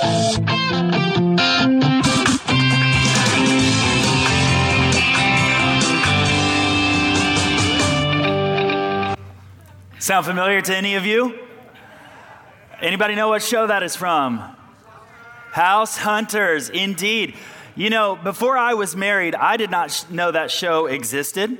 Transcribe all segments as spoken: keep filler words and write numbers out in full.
Sound familiar to any of you? Anybody know what show that is from? House Hunters, indeed. You know, before I was married, I did not sh- know that show existed.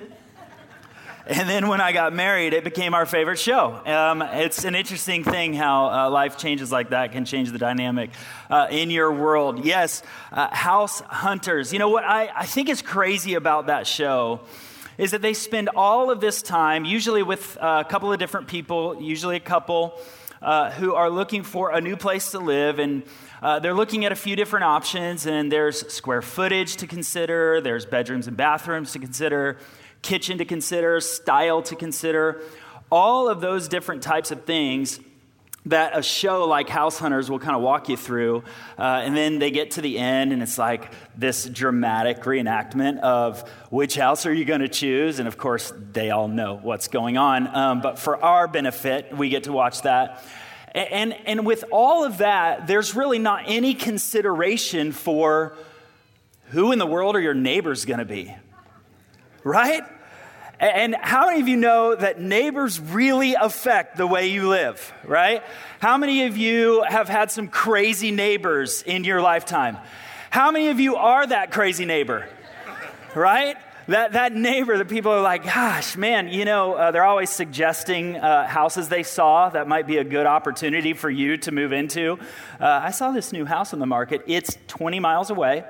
And then when I got married, it became our favorite show. Um, it's an interesting thing how uh, life changes like that can change the dynamic uh, in your world. Yes, uh, House Hunters. You know what I, I think is crazy about that show is that they spend all of this time, usually with uh, a couple of different people, usually a couple uh, who are looking for a new place to live, and uh, they're looking at a few different options, and there's square footage to consider, there's bedrooms and bathrooms to consider, kitchen to consider, style to consider, all of those different types of things that a show like House Hunters will kind of walk you through. Uh, and then they get to the end, and it's like this dramatic reenactment of which house are you going to choose? And of course, they all know what's going on. Um, but for our benefit, we get to watch that. And, and with all of that, there's really not any consideration for who in the world are your neighbors going to be, right? And how many of you know that neighbors really affect the way you live, right? How many of you have had some crazy neighbors in your lifetime? How many of you are that crazy neighbor, right? That that neighbor that people are like, gosh, man, you know, uh, they're always suggesting uh, houses they saw that might be a good opportunity for you to move into. Uh, I saw this new house on the market. It's twenty miles away.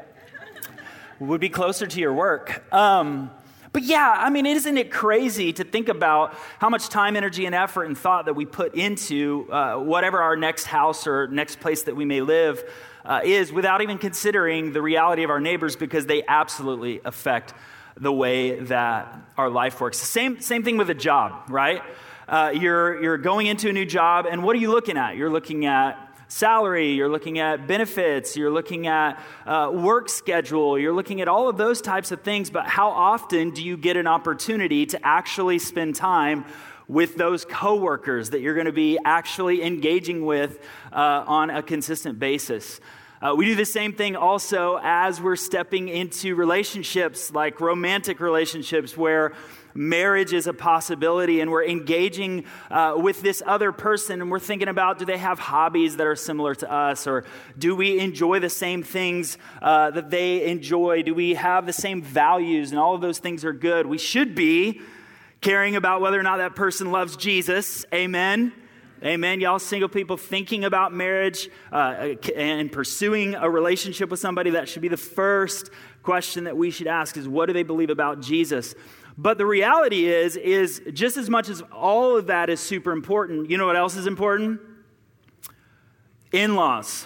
Would be closer to your work. Um But yeah, I mean, isn't it crazy to think about how much time, energy, and effort and thought that we put into uh, whatever our next house or next place that we may live uh, is without even considering the reality of our neighbors, because they absolutely affect the way that our life works. Same same thing with a job, right? Uh, you're you're going into a new job, and what are you looking at? You're looking at salary, you're looking at benefits, you're looking at uh, work schedule, you're looking at all of those types of things, but how often do you get an opportunity to actually spend time with those coworkers that you're going to be actually engaging with uh, on a consistent basis? Uh, we do the same thing also as we're stepping into relationships, like romantic relationships, where marriage is a possibility, and we're engaging uh, with this other person, and we're thinking about, do they have hobbies that are similar to us, or do we enjoy the same things uh, that they enjoy? Do we have the same values? And all of those things are good. We should be caring about whether or not that person loves Jesus. Amen. Amen. Y'all single people thinking about marriage uh, and pursuing a relationship with somebody, that should be the first question that we should ask, is what do they believe about Jesus? But the reality is, is just as much as all of that is super important, you know what else is important? In-laws.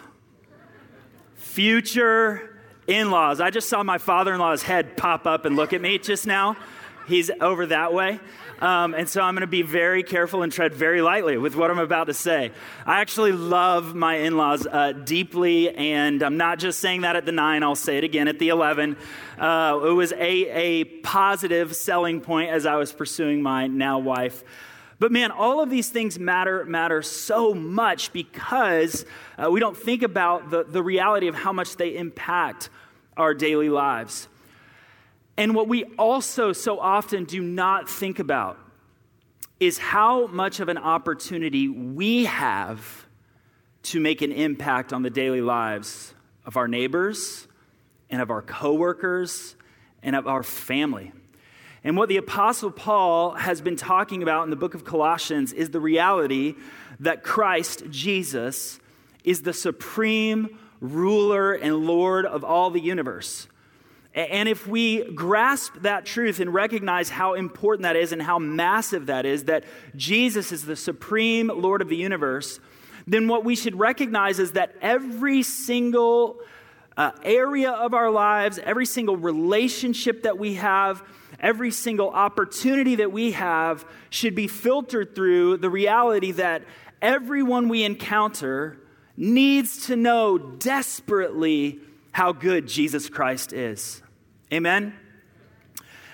Future in-laws. I just saw my father-in-law's head pop up and look at me just now. He's over that way. Um, and so I'm going to be very careful and tread very lightly with what I'm about to say. I actually love my in-laws uh, deeply, and I'm not just saying that at the nine, I'll say it again at the eleven. Uh, it was a, a positive selling point as I was pursuing my now wife. But man, all of these things matter, matter so much because uh, we don't think about the, the reality of how much they impact our daily lives. And what we also so often do not think about is how much of an opportunity we have to make an impact on the daily lives of our neighbors and of our coworkers and of our family. And what the Apostle Paul has been talking about in the book of Colossians is the reality that Christ, Jesus, is the supreme ruler and Lord of all the universe. And if we grasp that truth and recognize how important that is and how massive that is, that Jesus is the supreme Lord of the universe, then what we should recognize is that every single uh, area of our lives, every single relationship that we have, every single opportunity that we have should be filtered through the reality that everyone we encounter needs to know desperately how good Jesus Christ is. Amen?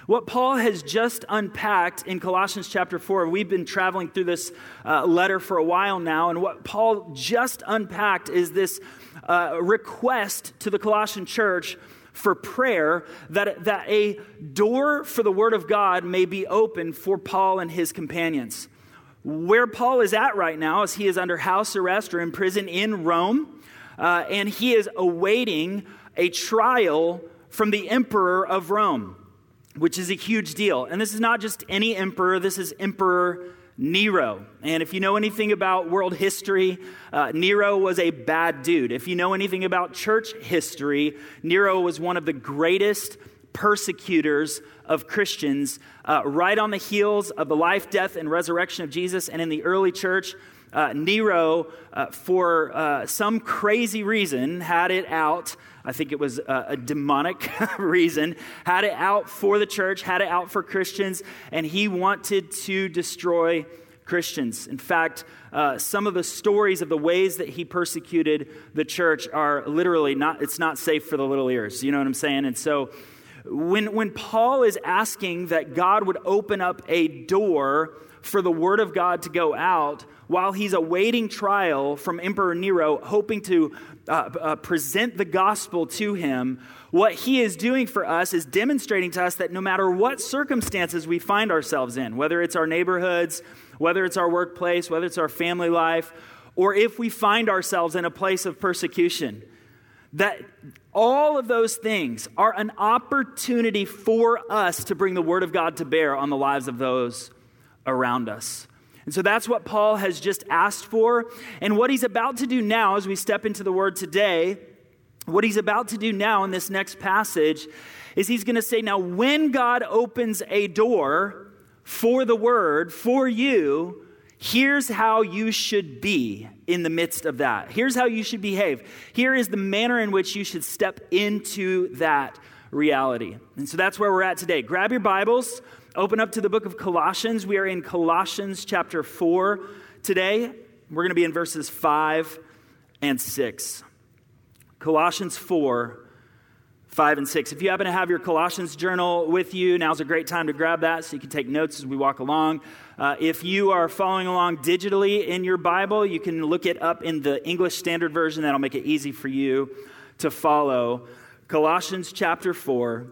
What Paul has just unpacked in Colossians chapter four, we've been traveling through this uh, letter for a while now, and what Paul just unpacked is this uh, request to the Colossian church for prayer that, that a door for the Word of God may be opened for Paul and his companions. Where Paul is at right now is he is under house arrest or in prison in Rome, uh, and he is awaiting a trial from the emperor of Rome, which is a huge deal. And this is not just any emperor, this is Emperor Nero. And if you know anything about world history, uh, Nero was a bad dude. If you know anything about church history, Nero was one of the greatest persecutors of Christians, uh, right on the heels of the life, death, and resurrection of Jesus. And in the early church, uh, Nero, uh, for uh, some crazy reason, had it out. I think it was a, a demonic reason, had it out for the church, had it out for Christians, and he wanted to destroy Christians. In fact, uh, some of the stories of the ways that he persecuted the church are literally not, it's not safe for the little ears. You know what I'm saying? And so when, when Paul is asking that God would open up a door for the word of God to go out while he's awaiting trial from Emperor Nero, hoping to uh, uh, present the gospel to him, what he is doing for us is demonstrating to us that no matter what circumstances we find ourselves in, whether it's our neighborhoods, whether it's our workplace, whether it's our family life, or if we find ourselves in a place of persecution, that all of those things are an opportunity for us to bring the word of God to bear on the lives of those around us. And so that's what Paul has just asked for. And what he's about to do now as we step into the word today, what he's about to do now in this next passage is he's going to say, now when God opens a door for the word, for you, here's how you should be in the midst of that. Here's how you should behave. Here is the manner in which you should step into that reality. And so that's where we're at today. Grab your Bibles. Open up to the book of Colossians. We are in Colossians chapter four today. We're going to be in verses five and six. Colossians four, five and six. If you happen to have your Colossians journal with you, now's a great time to grab that so you can take notes as we walk along. Uh, if you are following along digitally in your Bible, you can look it up in the English Standard Version. That'll make it easy for you to follow. Colossians chapter four,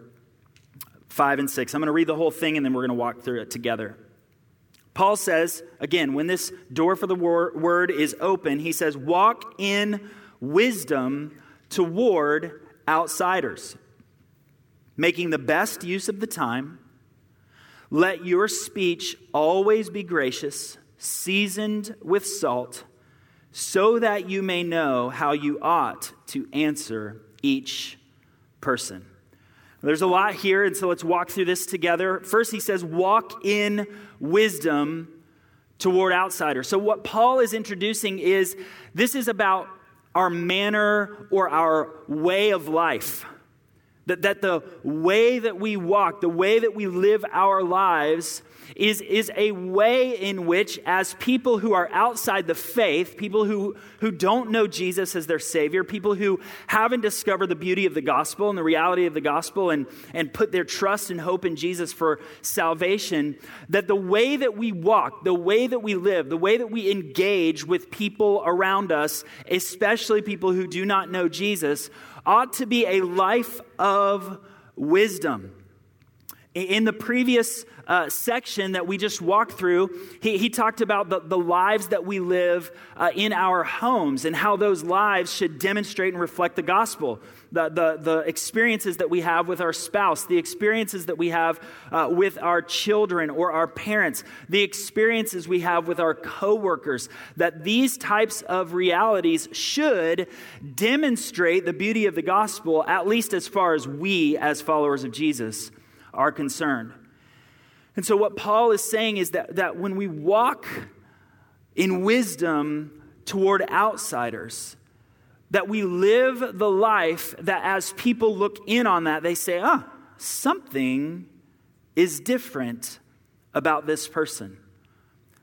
five and six. I'm going to read the whole thing and then we're going to walk through it together. Paul says, again, when this door for the wor- word is open, he says, walk in wisdom toward outsiders, making the best use of the time. Let your speech always be gracious, seasoned with salt, so that you may know how you ought to answer each person. There's a lot here, and so let's walk through this together. First, he says, walk in wisdom toward outsiders. So what Paul is introducing is, this is about our manner or our way of life. That, that the way that we walk, the way that we live our lives is, is a way in which, as people who are outside the faith, people who, who don't know Jesus as their Savior, people who haven't discovered the beauty of the gospel and the reality of the gospel and, and put their trust and hope in Jesus for salvation, that the way that we walk, the way that we live, the way that we engage with people around us, especially people who do not know Jesus, ought to be a life of wisdom. In the previous uh, section that we just walked through, he, he talked about the, the lives that we live uh, in our homes and how those lives should demonstrate and reflect the gospel. The, the, the experiences that we have with our spouse, the experiences that we have uh, with our children or our parents, the experiences we have with our coworkers, that these types of realities should demonstrate the beauty of the gospel, at least as far as we as followers of Jesus are concerned. And so what Paul is saying is that, that when we walk in wisdom toward outsiders, that we live the life that as people look in on that, they say, ah, oh, something is different about this person.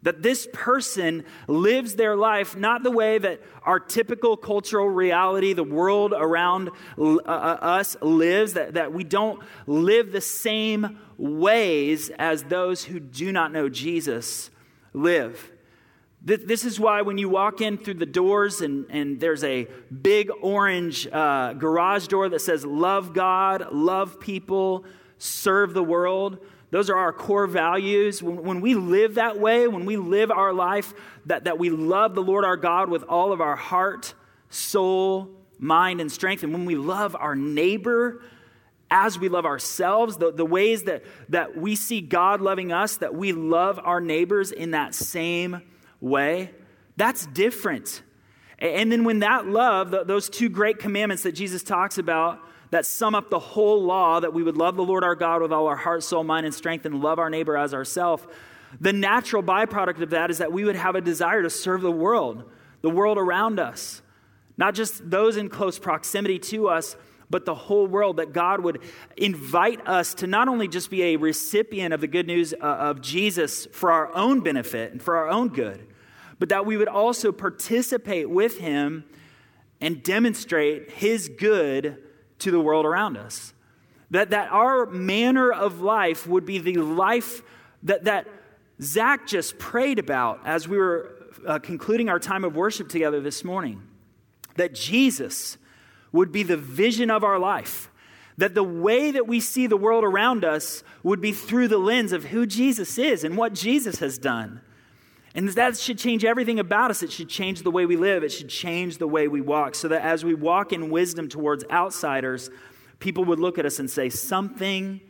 That this person lives their life not the way that our typical cultural reality, the world around uh, us lives, that, that we don't live the same ways as those who do not know Jesus live. This is why when you walk in through the doors and, and there's a big orange uh, garage door that says, love God, love people, serve the world. Those are our core values. When, when we live that way, when we live our life, that, that we love the Lord our God with all of our heart, soul, mind, and strength, and when we love our neighbor as we love ourselves, the, the ways that, that we see God loving us, that we love our neighbors in that same way, that's different. And then when that love, those two great commandments that Jesus talks about, that sum up the whole law, that we would love the Lord our God with all our heart, soul, mind, and strength, and love our neighbor as ourselves. The natural byproduct of that is that we would have a desire to serve the world, the world around us. Not just those in close proximity to us, but the whole world, that God would invite us to not only just be a recipient of the good news of Jesus for our own benefit and for our own good, but that we would also participate with him and demonstrate his good to the world around us. That that our manner of life would be the life that, that Zach just prayed about as we were uh, concluding our time of worship together this morning. That Jesus would be the vision of our life. That the way that we see the world around us would be through the lens of who Jesus is and what Jesus has done. And that should change everything about us. It should change the way we live. It should change the way we walk, so that as we walk in wisdom towards outsiders, people would look at us and say, something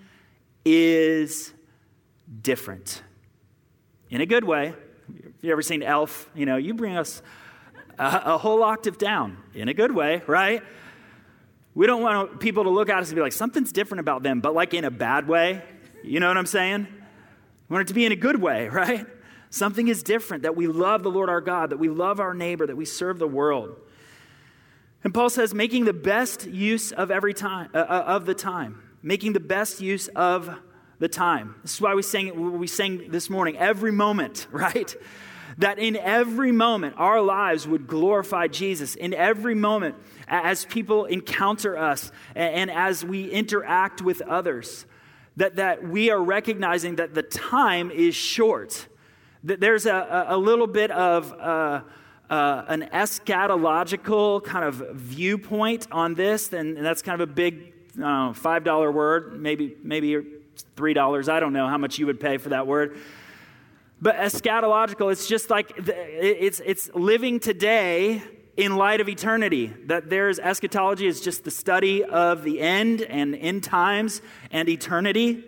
is different. In a good way. If you've ever seen Elf, you know, you bring us a, a whole octave down. In a good way, right? We don't want people to look at us and be like, something's different about them, but like in a bad way. You know what I'm saying? We want it to be in a good way, right? Something is different, that we love the Lord our God, that we love our neighbor, that we serve the world. And Paul says, making the best use of every time, uh, of the time, making the best use of the time. This is why we sang, we sang this morning, every moment, right? That in every moment, our lives would glorify Jesus. In every moment, as people encounter us and, and as we interact with others, that, that we are recognizing that the time is short. That there's a, a little bit of uh, uh, an eschatological kind of viewpoint on this, and, and that's kind of a big uh, five dollar word, maybe maybe three dollars. I don't know how much you would pay for that word. But eschatological, it's just like it's it's living today in light of eternity. That there's eschatology is just the study of the end and end times and eternity.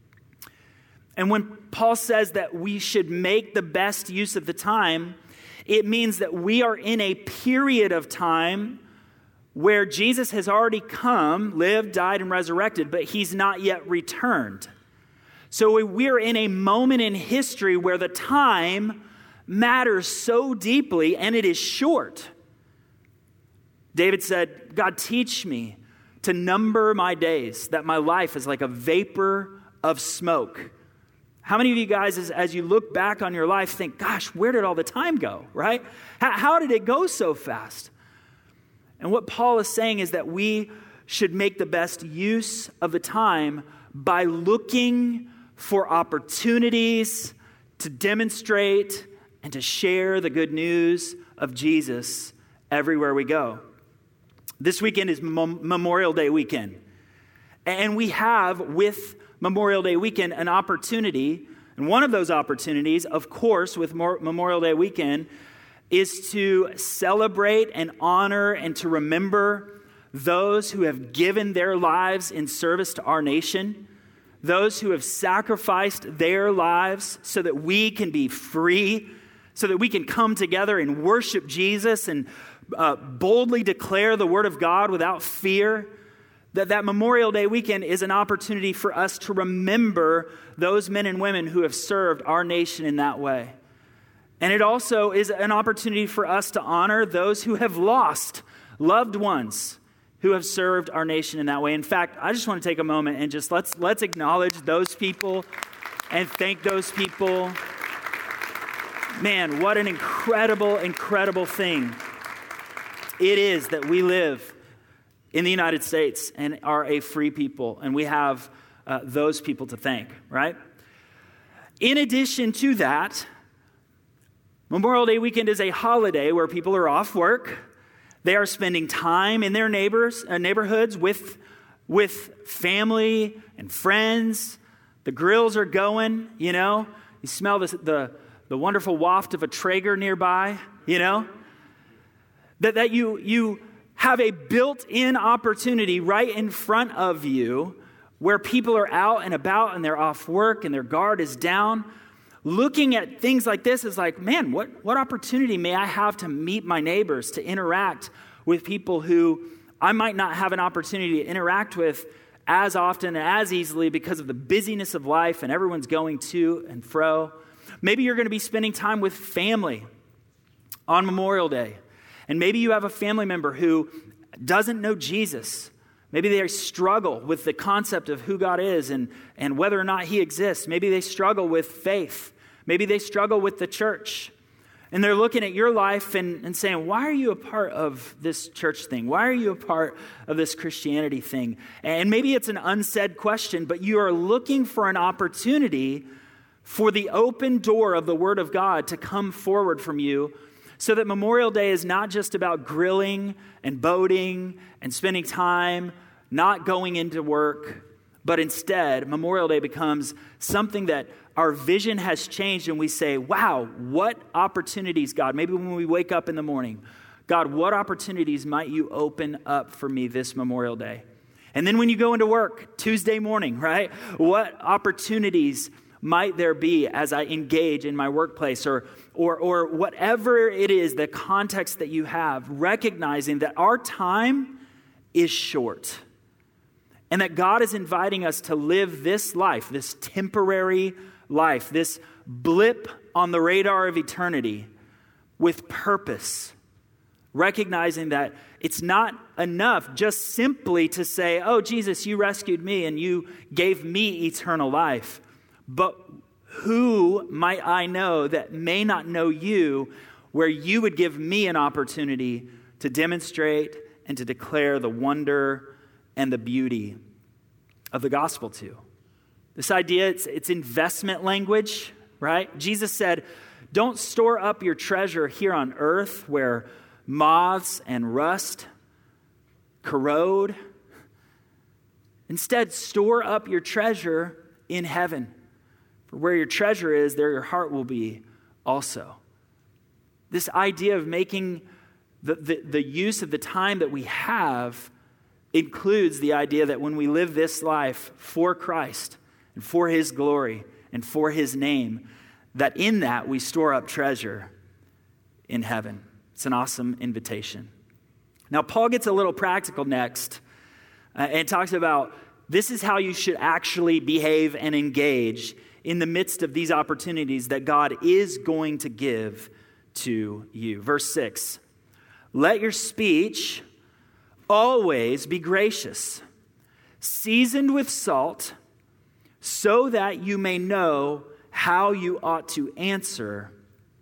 And when Paul says that we should make the best use of the time, it means that we are in a period of time where Jesus has already come, lived, died, and resurrected, but he's not yet returned. So we're in a moment in history where the time matters so deeply, and it is short. David said, God, teach me to number my days, that my life is like a vapor of smoke. How many of you guys, as, as you look back on your life, think, gosh, where did all the time go, right? How, how did it go so fast? And what Paul is saying is that we should make the best use of the time by looking for opportunities to demonstrate and to share the good news of Jesus everywhere we go. This weekend is Mem- Memorial Day weekend. And we have, with Memorial Day weekend, an opportunity, and one of those opportunities, of course, with Memorial Day weekend, is to celebrate and honor and to remember those who have given their lives in service to our nation, those who have sacrificed their lives so that we can be free, so that we can come together and worship Jesus and uh, boldly declare the word of God without fear. That that Memorial Day weekend is an opportunity for us to remember those men and women who have served our nation in that way. And it also is an opportunity for us to honor those who have lost loved ones who have served our nation in that way. In fact, I just want to take a moment and just let's let's acknowledge those people and thank those people. Man, what an incredible, incredible thing it is that we live in the United States and are a free people, and we have uh, those people to thank, right? In addition to that, Memorial Day weekend is a holiday where people are off work. They are spending time in their neighbors, uh, neighborhoods with, with family and friends. The grills are going, you know. You smell the, the, the wonderful waft of a Traeger nearby, you know. That, that you, you have a built-in opportunity right in front of you where people are out and about and they're off work and their guard is down. Looking at things like this is like, man, what, what opportunity may I have to meet my neighbors, to interact with people who I might not have an opportunity to interact with as often and as easily because of the busyness of life and everyone's going to and fro. Maybe you're going to be spending time with family on Memorial Day. And maybe you have a family member who doesn't know Jesus. Maybe they struggle with the concept of who God is and, and whether or not he exists. Maybe they struggle with faith. Maybe they struggle with the church. And they're looking at your life and, and saying, why are you a part of this church thing? Why are you a part of this Christianity thing? And maybe it's an unsaid question, but you are looking for an opportunity for the open door of the Word of God to come forward from you, so that Memorial Day is not just about grilling and boating and spending time, not going into work, but instead, Memorial Day becomes something that our vision has changed and we say, wow, what opportunities, God, maybe when we wake up in the morning, God, what opportunities might you open up for me this Memorial Day? And then when you go into work Tuesday morning, right, what opportunities might there be as I engage in my workplace, or, or, or whatever it is, the context that you have, recognizing that our time is short and that God is inviting us to live this life, this temporary life, this blip on the radar of eternity with purpose, recognizing that it's not enough just simply to say, oh, Jesus, you rescued me and you gave me eternal life. But who might I know that may not know you, where you would give me an opportunity to demonstrate and to declare the wonder and the beauty of the gospel to? This idea, it's, it's investment language, right? Jesus said, don't store up your treasure here on earth where moths and rust corrode. Instead, store up your treasure in heaven. For where your treasure is, there your heart will be also. This idea of making the, the, the use of the time that we have includes the idea that when we live this life for Christ and for his glory and for his name, that in that we store up treasure in heaven. It's an awesome invitation. Now, Paul gets a little practical next uh, and talks about this is how you should actually behave and engage in the midst of these opportunities that God is going to give to you. Verse six, let your speech always be gracious, seasoned with salt, so that you may know how you ought to answer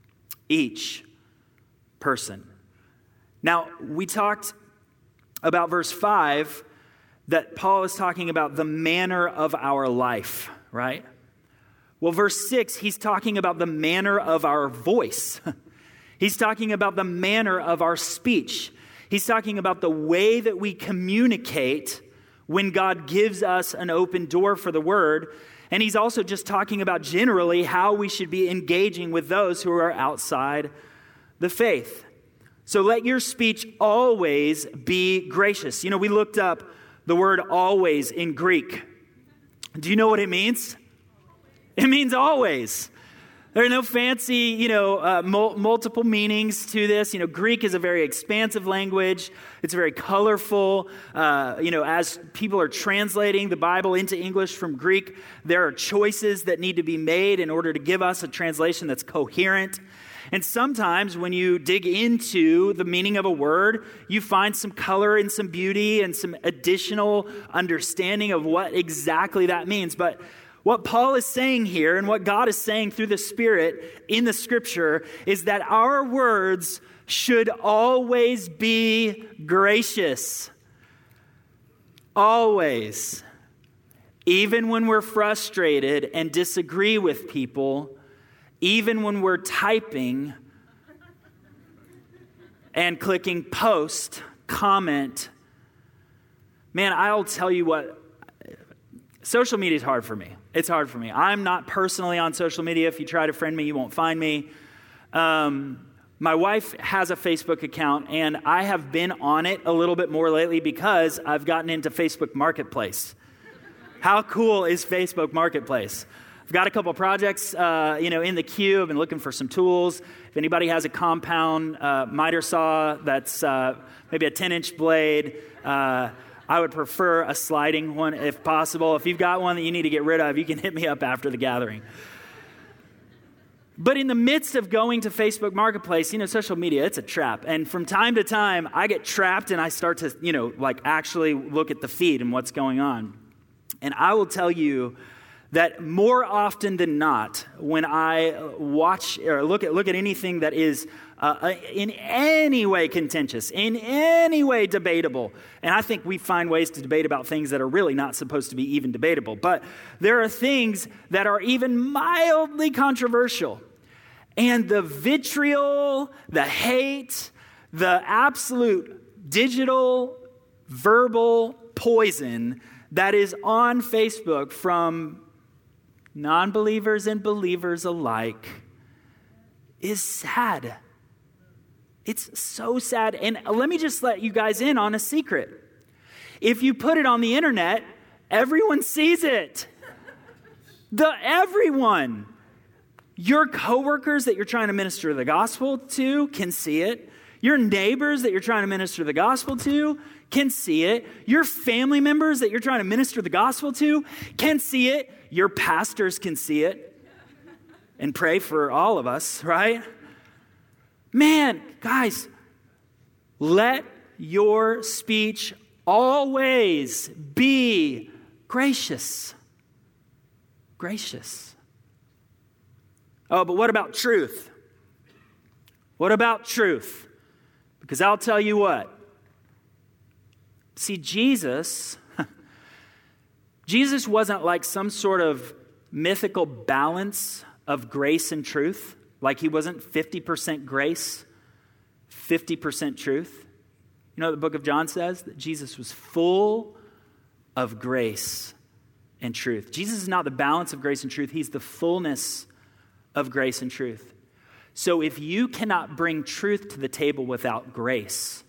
each person. Now, we talked about verse five, that Paul is talking about the manner of our life, right? Well, verse six, he's talking about the manner of our voice. He's talking about the manner of our speech. He's talking about the way that we communicate when God gives us an open door for the word. And he's also just talking about generally how we should be engaging with those who are outside the faith. So let your speech always be gracious. You know, we looked up the word always in Greek. Do you know what it means? It means always. There are no fancy, you know, uh, mul- multiple meanings to this. You know, Greek is a very expansive language. It's very colorful. Uh, you know, as people are translating the Bible into English from Greek, there are choices that need to be made in order to give us a translation that's coherent. And sometimes when you dig into the meaning of a word, you find some color and some beauty and some additional understanding of what exactly that means. But What Paul is saying here and what God is saying through the Spirit in the Scripture is that our words should always be gracious. Always. Even when we're frustrated and disagree with people, even when we're typing and clicking post, comment. Man, I'll tell you what, social media is hard for me. It's hard for me. I'm not personally on social media. If you try to friend me, you won't find me. Um, my wife has a Facebook account, and I have been on it a little bit more lately because I've gotten into Facebook Marketplace. How cool is Facebook Marketplace? I've got a couple projects, uh, you know, in the queue. I've been looking for some tools. If anybody has a compound uh, miter saw that's uh, maybe a ten-inch blade, uh, I would prefer a sliding one if possible. If you've got one that you need to get rid of, you can hit me up after the gathering. But in the midst of going to Facebook Marketplace, you know, social media, it's a trap. And from time to time, I get trapped and I start to, you know, like actually look at the feed and what's going on. And I will tell you that more often than not, when I watch or look at look at anything that is uh, in any way contentious, in any way debatable, and I think we find ways to debate about things that are really not supposed to be even debatable, but there are things that are even mildly controversial. And the vitriol, the hate, the absolute digital, verbal poison that is on Facebook from non-believers and believers alike is sad. It's so sad. And let me just let you guys in on a secret. If you put it on the internet, everyone sees it. The everyone. Your coworkers that you're trying to minister the gospel to can see it. Your neighbors that you're trying to minister the gospel to can see it. Your family members that you're trying to minister the gospel to can see it. Your pastors can see it and pray for all of us, right? Man, guys, let your speech always be gracious. Gracious. Oh, but what about truth? What about truth? Because I'll tell you what. See, Jesus, Jesus wasn't like some sort of mythical balance of grace and truth. Like he wasn't fifty percent grace, fifty percent truth. You know what the book of John says? That Jesus was full of grace and truth. Jesus is not the balance of grace and truth. He's the fullness of grace and truth. So if you cannot bring truth to the table without grace,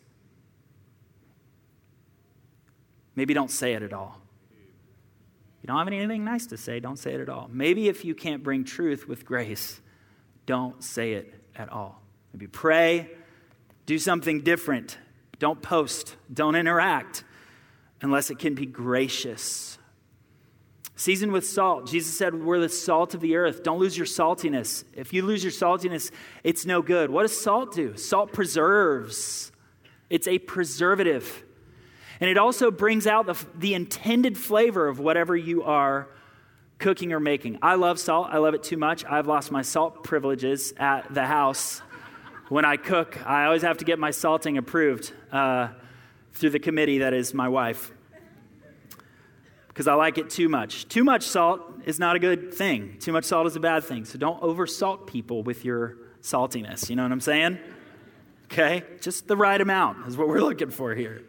maybe don't say it at all. If you don't have anything nice to say, don't say it at all. Maybe if you can't bring truth with grace, don't say it at all. Maybe pray, do something different. Don't post, don't interact unless it can be gracious. Seasoned with salt. Jesus said, we're the salt of the earth. Don't lose your saltiness. If you lose your saltiness, it's no good. What does salt do? Salt preserves. It's a preservative. And it also brings out the, the intended flavor of whatever you are cooking or making. I love salt. I love it too much. I've lost my salt privileges at the house. When I cook, I always have to get my salting approved uh, through the committee that is my wife. Because I like it too much. Too much salt is not a good thing. Too much salt is a bad thing. So don't oversalt people with your saltiness. You know what I'm saying? Okay? Just the right amount is what we're looking for here.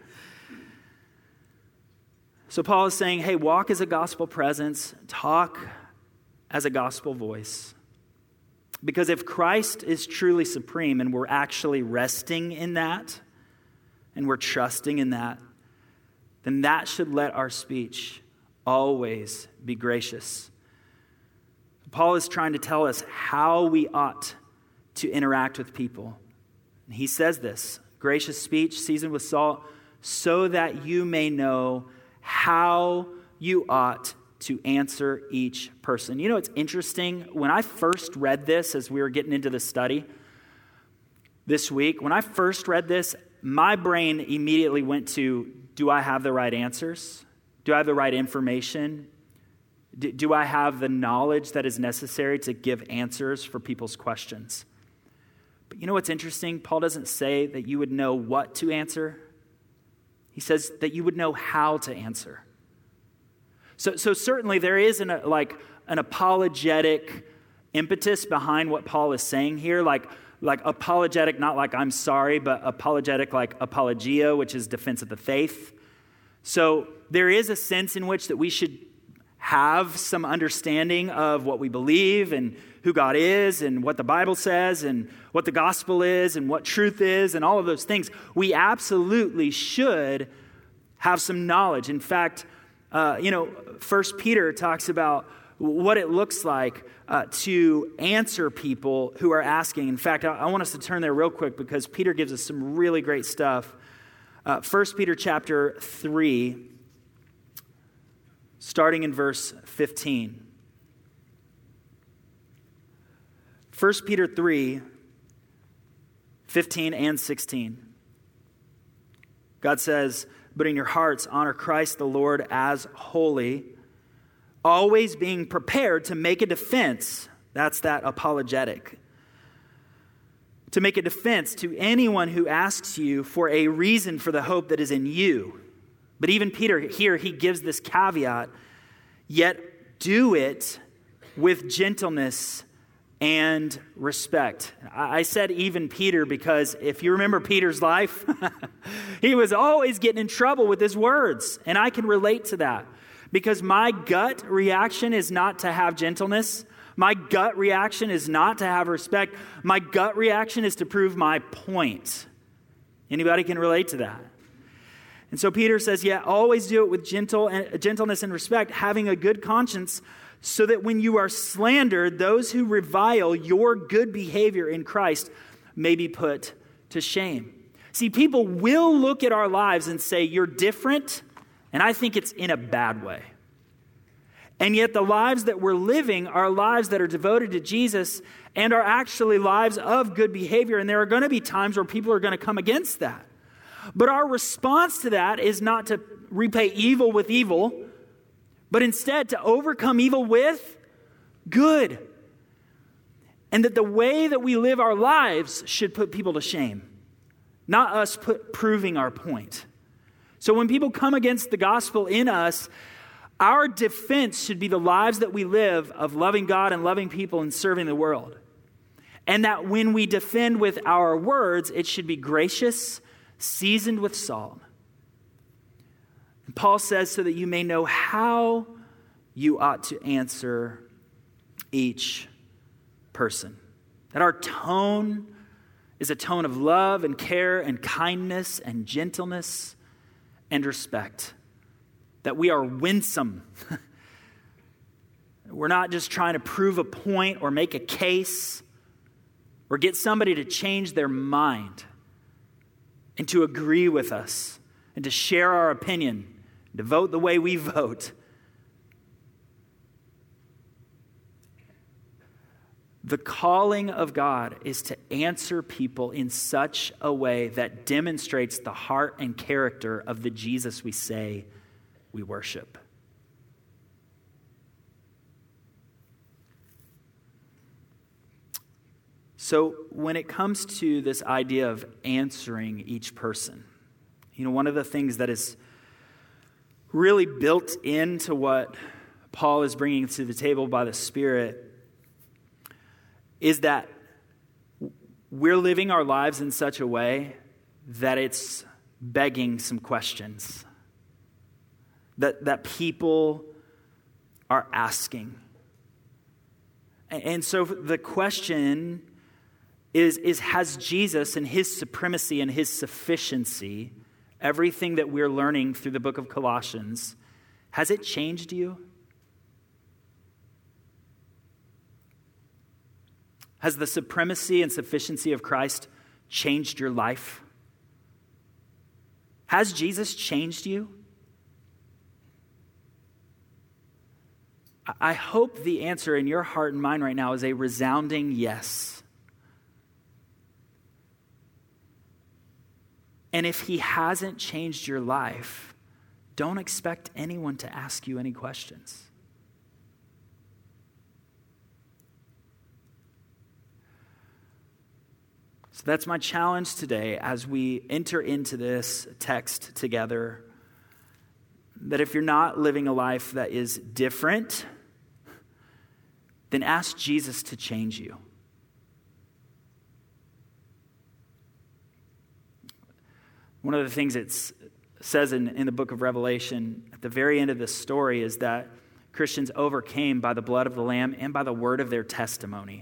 So Paul is saying, hey, walk as a gospel presence. Talk as a gospel voice. Because if Christ is truly supreme and we're actually resting in that and we're trusting in that, then that should let our speech always be gracious. Paul is trying to tell us how we ought to interact with people. And he says this, gracious speech seasoned with salt, so that you may know how you ought to answer each person. You know, it's interesting. When I first read this, as we were getting into the study this week, when I first read this, my brain immediately went to, do I have the right answers? Do I have the right information? Do, do I have the knowledge that is necessary to give answers for people's questions? But you know what's interesting? Paul doesn't say that you would know what to answer. He says that you would know how to answer. So, so certainly there is an, like an apologetic impetus behind what Paul is saying here, like, like apologetic, not like I'm sorry, but apologetic like apologia, which is defense of the faith. So there is a sense in which that we should have some understanding of what we believe and who God is and what the Bible says and what the gospel is and what truth is and all of those things. We absolutely should have some knowledge. In fact, uh, you know, First Peter talks about what it looks like uh, to answer people who are asking. In fact, I, I want us to turn there real quick because Peter gives us some really great stuff. Uh, First Peter chapter three, starting in verse fifteen. First Peter three, fifteen and sixteen. God says, "But in your hearts honor Christ the Lord as holy, always being prepared to make a defense." That's that apologetic. To make a defense to anyone who asks you for a reason for the hope that is in you. But even Peter here, he gives this caveat, yet do it with gentleness and respect. I said even Peter because if you remember Peter's life, he was always getting in trouble with his words. And I can relate to that because my gut reaction is not to have gentleness. My gut reaction is not to have respect. My gut reaction is to prove my point. Anybody can relate to that? And so Peter says, yeah, always do it with gentle and, gentleness and respect, having a good conscience, so that when you are slandered, those who revile your good behavior in Christ may be put to shame. See, people will look at our lives and say, you're different, and I think it's in a bad way. And yet the lives that we're living are lives that are devoted to Jesus and are actually lives of good behavior, and there are going to be times where people are going to come against that. But our response to that is not to repay evil with evil, but instead to overcome evil with good. And that the way that we live our lives should put people to shame, not us put, proving our point. So when people come against the gospel in us, our defense should be the lives that we live of loving God and loving people and serving the world. And that when we defend with our words, it should be gracious, seasoned with salt. And Paul says, so that you may know how you ought to answer each person. That our tone is a tone of love and care and kindness and gentleness and respect. That we are winsome. We're not just trying to prove a point or make a case or get somebody to change their mind and to agree with us and to share our opinion, to vote the way we vote. The calling of God is to answer people in such a way that demonstrates the heart and character of the Jesus we say we worship. So when it comes to this idea of answering each person, you know, one of the things that is really built into what Paul is bringing to the table by the Spirit is that we're living our lives in such a way that it's begging some questions. That, that people are asking. And so the question is, is, has Jesus and his supremacy and his sufficiency, everything that we're learning through the book of Colossians, has it changed you? Has the supremacy and sufficiency of Christ changed your life? Has Jesus changed you? I hope the answer in your heart and mind right now is a resounding yes. And if he hasn't changed your life, don't expect anyone to ask you any questions. So that's my challenge today as we enter into this text together, that if you're not living a life that is different, then ask Jesus to change you. One of the things it says in, in the book of Revelation, at the very end of this story, is that Christians overcame by the blood of the Lamb and by the word of their testimony.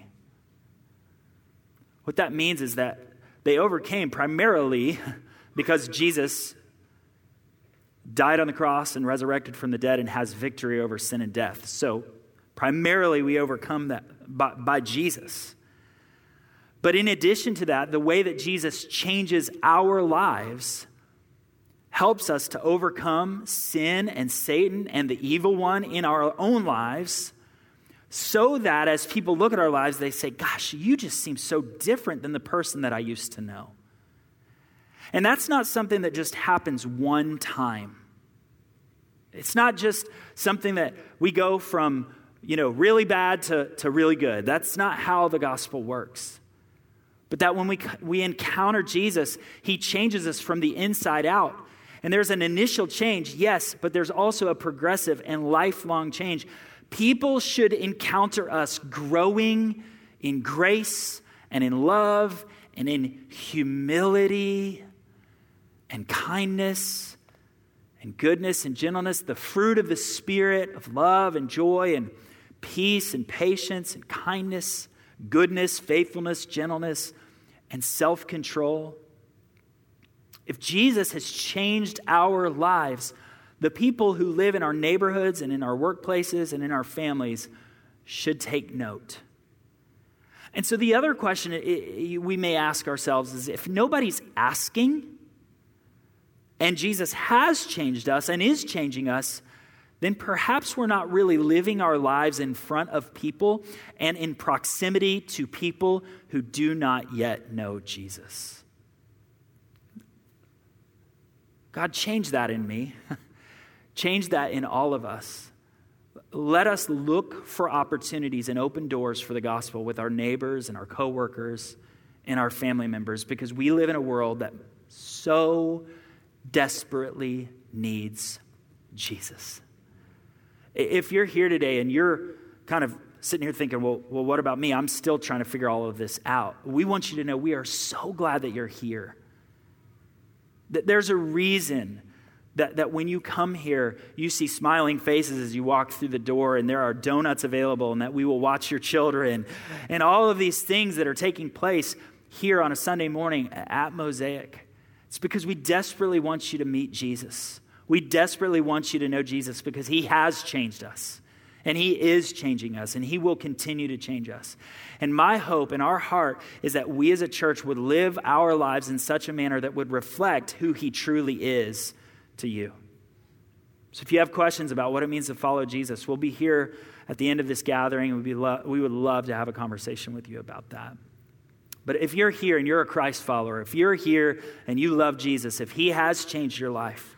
What that means is that they overcame primarily because Jesus died on the cross and resurrected from the dead and has victory over sin and death. So primarily we overcome that by, by Jesus. But in addition to that, the way that Jesus changes our lives helps us to overcome sin and Satan and the evil one in our own lives, so that as people look at our lives, they say, gosh, you just seem so different than the person that I used to know. And that's not something that just happens one time. It's not just something that we go from, you know, really bad to, to really good. That's not how the gospel works. But that when we we encounter Jesus, he changes us from the inside out. And there's an initial change, yes, but there's also a progressive and lifelong change. People should encounter us growing in grace and in love and in humility and kindness and goodness and gentleness, the fruit of the Spirit of love and joy and peace and patience and kindness, goodness, faithfulness, gentleness, and self-control. If Jesus has changed our lives, the people who live in our neighborhoods and in our workplaces and in our families should take note. And so the other question we may ask ourselves is, if nobody's asking and Jesus has changed us and is changing us, then perhaps we're not really living our lives in front of people and in proximity to people who do not yet know Jesus. God, change that in me. Change that in all of us. Let us look for opportunities and open doors for the gospel with our neighbors and our coworkers and our family members, because we live in a world that so desperately needs Jesus. If you're here today and you're kind of sitting here thinking, well, well, what about me? I'm still trying to figure all of this out. We want you to know we are so glad that you're here. That there's a reason that, that when you come here, you see smiling faces as you walk through the door, and there are donuts available, and that we will watch your children, and all of these things that are taking place here on a Sunday morning at Mosaic. It's because we desperately want you to meet Jesus. We desperately want you to know Jesus because he has changed us, and he is changing us, and he will continue to change us. And my hope in our heart is that we as a church would live our lives in such a manner that would reflect who he truly is to you. So if you have questions about what it means to follow Jesus, we'll be here at the end of this gathering. We'd be lo- we would love to have a conversation with you about that. But if you're here and you're a Christ follower, if you're here and you love Jesus, if he has changed your life,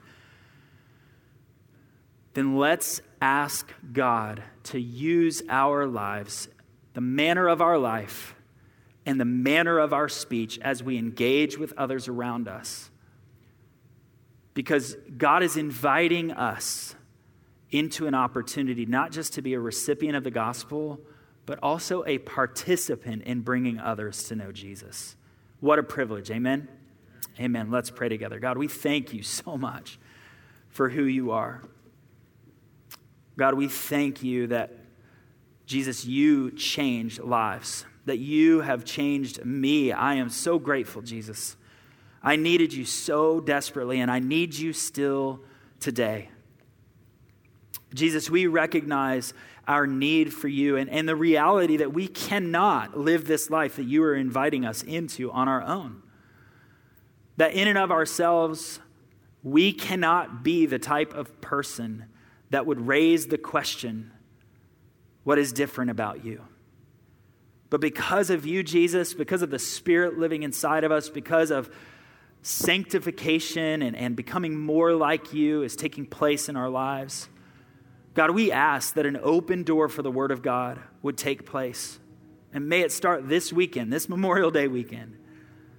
then let's ask God to use our lives, the manner of our life, and the manner of our speech as we engage with others around us. Because God is inviting us into an opportunity not just to be a recipient of the gospel, but also a participant in bringing others to know Jesus. What a privilege, amen? Amen. Let's pray together. God, we thank you so much for who you are. God, we thank you that, Jesus, you changed lives, that you have changed me. I am so grateful, Jesus. I needed you so desperately, and I need you still today. Jesus, we recognize our need for you and, and the reality that we cannot live this life that you are inviting us into on our own. That in and of ourselves, we cannot be the type of person that would raise the question, what is different about you? But because of you, Jesus, because of the Spirit living inside of us, because of sanctification and, and becoming more like you is taking place in our lives, God, we ask that an open door for the Word of God would take place. And may it start this weekend, this Memorial Day weekend.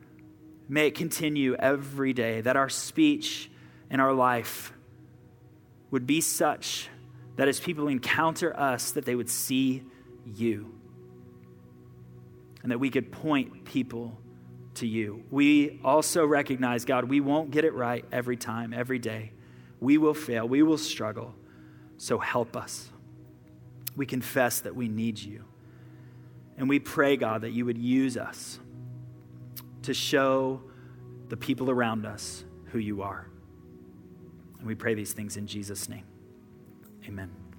may it continue every day, that our speech and our life would be such that as people encounter us, that they would see you. And that we could point people to you. We also recognize, God, we won't get it right every time, every day. We will fail. We will struggle. So help us. We confess that we need you. And we pray, God, that you would use us to show the people around us who you are. And we pray these things in Jesus' name. Amen.